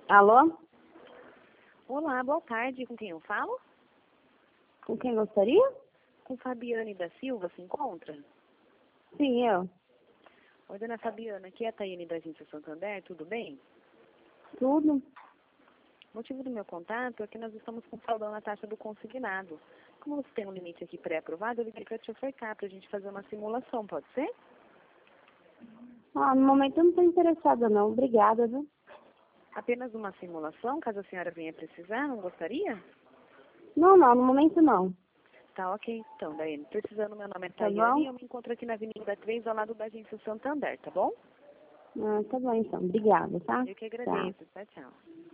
Alô? Olá, boa tarde. Com quem eu falo? Com quem gostaria? Com Fabiane da Silva, se encontra? Sim, eu. Oi, dona Fabiana, aqui é a Taiane da Agência Santander, tudo bem? Tudo? O motivo do meu contato é que nós estamos com saudão na taxa do consignado. Como você tem um limite aqui pré-aprovado, eu liguei para te ofertar para a gente fazer uma simulação, pode ser? No momento eu não estou interessada não. Obrigada, viu? Apenas uma simulação, caso a senhora venha precisar, não gostaria? Não, no momento não. Tá, ok. Então, Daiane, precisando, meu nome é Tá Taiane e bom? eu me encontro aqui na Avenida 3, ao lado da Agência Santander, tá bom? Tá bom então. Obrigada, tá? Eu que Tchau. agradeço. Tchau, tchau.